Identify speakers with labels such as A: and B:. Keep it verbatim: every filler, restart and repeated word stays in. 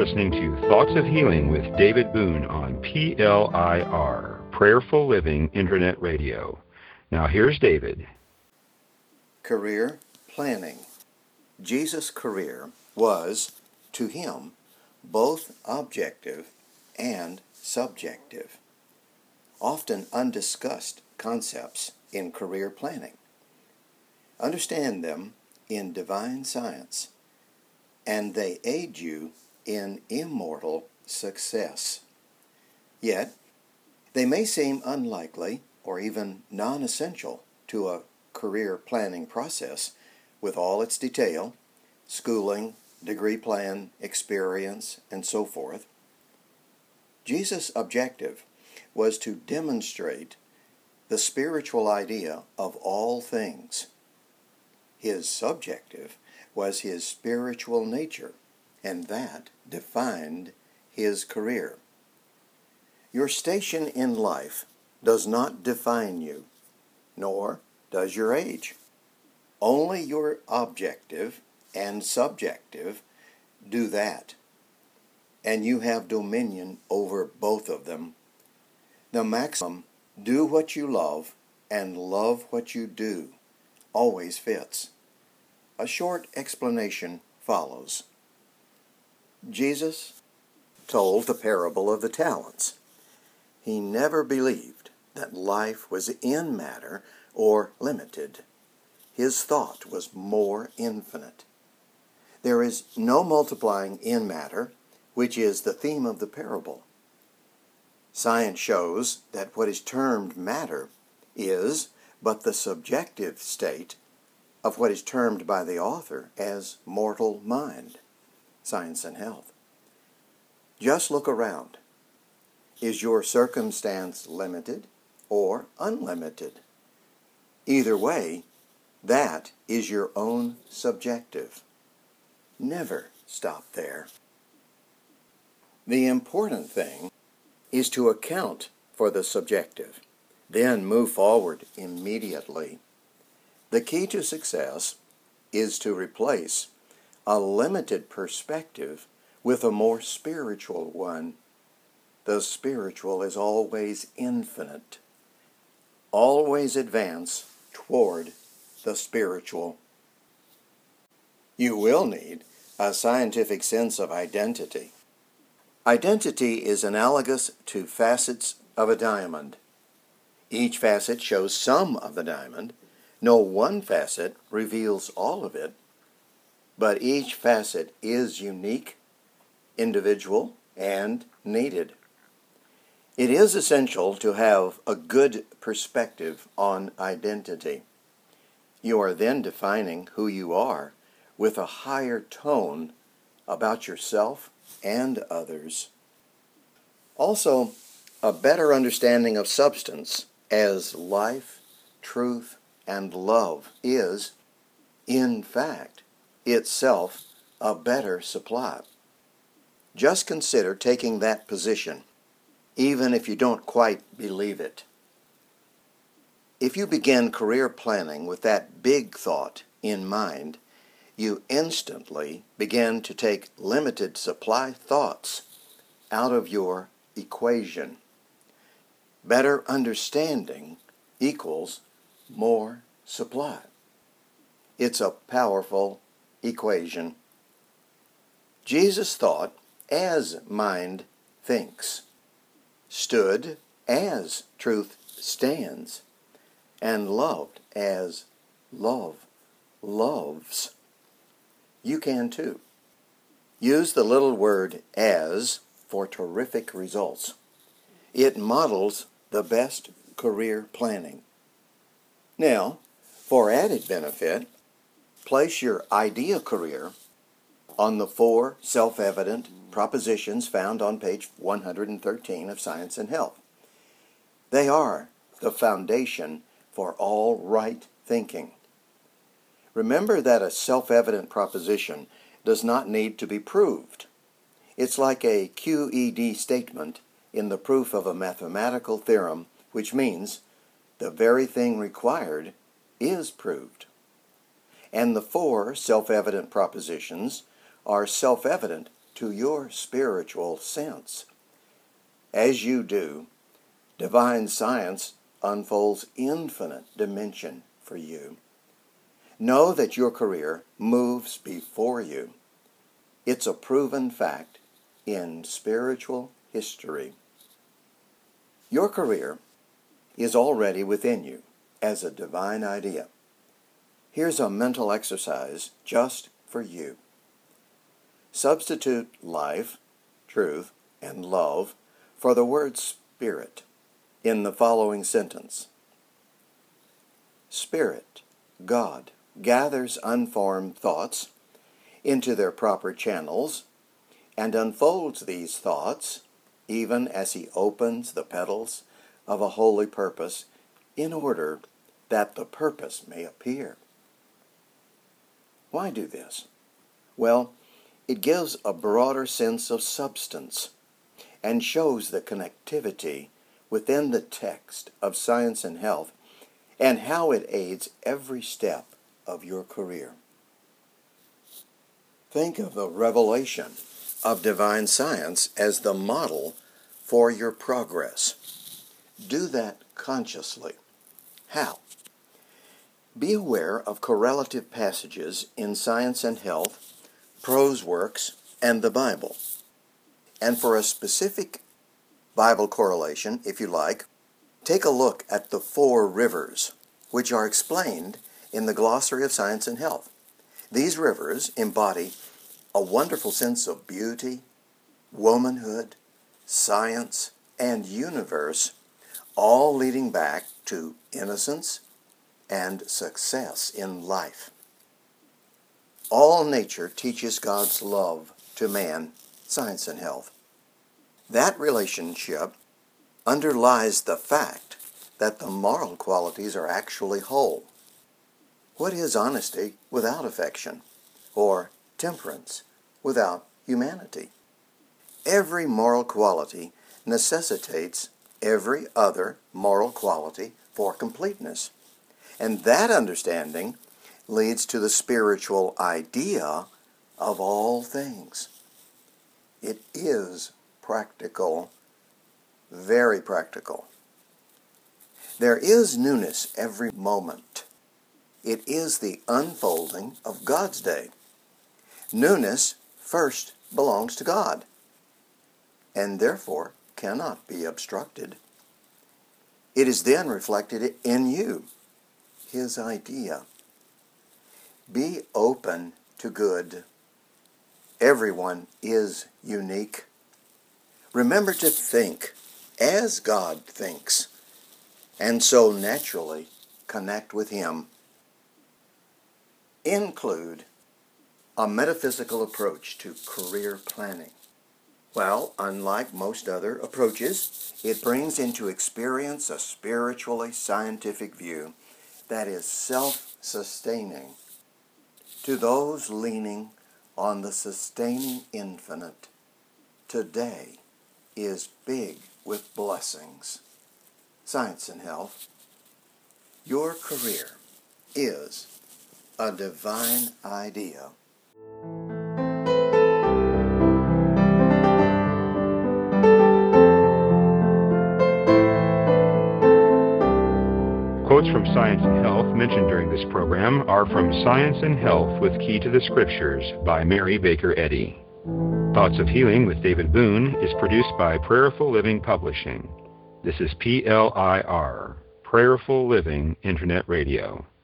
A: listening to Thoughts of Healing with David Boone on P L I R, Prayerful Living Internet Radio. Now here's David.
B: Career planning. Jesus' career was, to him, both objective and subjective, often undiscussed concepts in career planning. Understand them in divine science, and they aid you in immortal success. Yet, they may seem unlikely or even non-essential to a career planning process with all its detail, schooling, degree plan, experience, and so forth. Jesus' objective was to demonstrate the spiritual idea of all things. His subjective was his spiritual nature, and that defined his career. Your station in life does not define you, nor does your age. Only your objective and subjective do that, and you have dominion over both of them. The maxim, do what you love and love what you do, always fits. A short explanation follows. Jesus told the parable of the talents. He never believed that life was in matter or limited. His thought was more infinite. There is no multiplying in matter, which is the theme of the parable. Science shows that what is termed matter is but the subjective state of what is termed by the author as mortal mind, Science and Health. Just look around. Is your circumstance limited or unlimited? Either way, that is your own subjective. Never stop there. The important thing is to account for the subjective, then move forward immediately. The key to success is to replace a limited perspective with a more spiritual one. The spiritual is always infinite. Always advance toward the spiritual. You will need a scientific sense of identity. Identity is analogous to facets of a diamond. Each facet shows some of the diamond. No one facet reveals all of it, but each facet is unique, individual, and needed. It is essential to have a good perspective on identity. You are then defining who you are with a higher tone about yourself and others. Also, a better understanding of substance as life, truth, and love is, in fact, itself a better supply. Just consider taking that position, even if you don't quite believe it. If you begin career planning with that big thought in mind, you instantly begin to take limited supply thoughts out of your equation. Better understanding equals more supply. It's a powerful equation. Jesus thought as mind thinks, stood as truth stands, and loved as love loves. You can too. Use the little word as for terrific results. It models the best career planning. Now, for added benefit, place your idea career on the four self-evident propositions found on page one hundred thirteen of Science and Health. They are the foundation for all right thinking. Remember that a self-evident proposition does not need to be proved. It's like a Q E D statement in the proof of a mathematical theorem, which means the very thing required is proved. And the four self-evident propositions are self-evident to your spiritual sense. As you do, divine science unfolds infinite dimension for you. Know that your career moves before you. It's a proven fact in spiritual history. Your career is already within you as a divine idea. Here's a mental exercise just for you. Substitute life, truth, and love for the word spirit in the following sentence. Spirit, God, gathers unformed thoughts into their proper channels and unfolds these thoughts even as he opens the petals of a holy purpose in order that the purpose may appear. Why do this? Well, it gives a broader sense of substance and shows the connectivity within the text of Science and Health and how it aids every step of your career. Think of the revelation of divine science as the model for your progress. Do that consciously. How? Be aware of correlative passages in Science and Health, prose works, and the Bible. And for a specific Bible correlation, if you like, take a look at the four rivers, which are explained in the Glossary of Science and Health. These rivers embody a wonderful sense of beauty, womanhood, science, and universe, all leading back to innocence and success in life. All nature teaches God's love to man, Science and Health. That relationship underlies the fact that the moral qualities are actually whole. What is honesty without affection, or temperance without humanity? Every moral quality necessitates every other moral quality for completeness. And that understanding leads to the spiritual idea of all things. It is practical, very practical. There is newness every moment. It is the unfolding of God's day. Newness first belongs to God, and therefore cannot be obstructed. It is then reflected in you, His idea. Be open to good. Everyone is unique. Remember to think as God thinks, and so naturally connect with Him. Include a metaphysical approach to career planning. Well, unlike most other approaches, it brings into experience a spiritually scientific view that is self-sustaining. To those leaning on the sustaining infinite, today is big with blessings. Science and Health. Your career is a divine idea.
A: Quotes from Science and Health mentioned during this program are from Science and Health with Key to the Scriptures by Mary Baker Eddy. Thoughts of Healing with David Boone is produced by Prayerful Living Publishing. This is P L I R, Prayerful Living Internet Radio.